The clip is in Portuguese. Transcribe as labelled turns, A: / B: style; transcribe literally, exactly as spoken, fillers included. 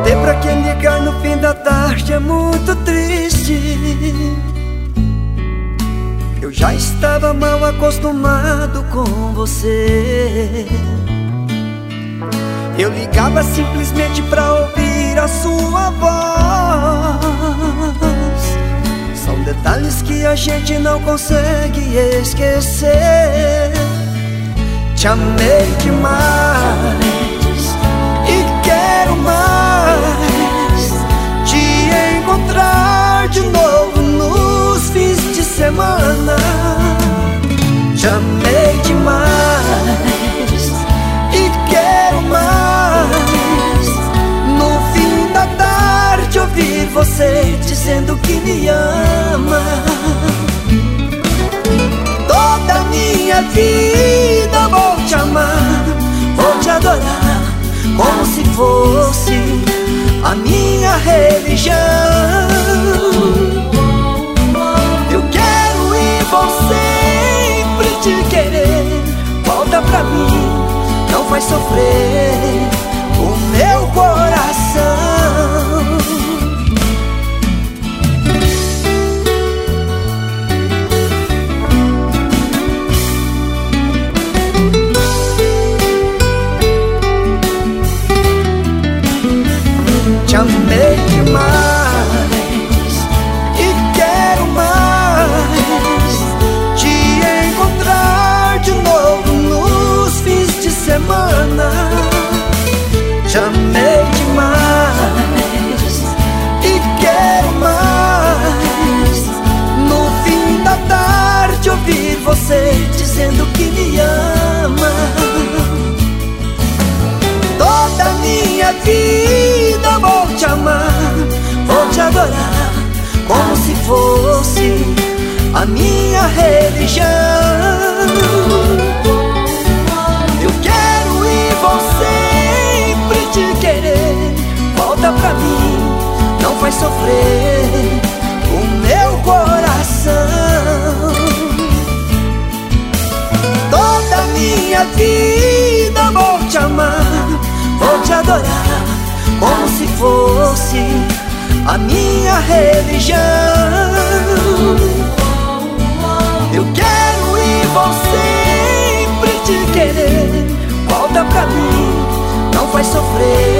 A: ter pra quem ligar no fim da tarde é muito triste. Eu já estava mal acostumado com você. Eu ligava simplesmente pra ouvir a sua voz. São detalhes que a gente não consegue esquecer. Te amei demais e quero mais te encontrar de novo nos fins de semana. Te amei demais e quero mais no fim da tarde ouvir você dizendo que me ama. Toda a minha vida vou te amar, vou te adorar, como se fosse a minha religião. Eu quero e vou sempre te querer. Volta pra mim, não faz sofrer o meu coração. Te amei demais e quero mais te encontrar de novo nos fins de semana. Te amei demais e quero mais no fim da tarde ouvir você dizendo que me ama. Toda a minha vida vou te amar, vou te adorar, como se fosse a minha religião. Eu quero e vou sempre te querer. Volta pra mim, não faz sofrer o meu coração. Toda a minha vida vou te amar, vou te adorar, como se fosse a minha religião. Eu quero e vou sempre te querer. Volta pra mim, não faz sofrer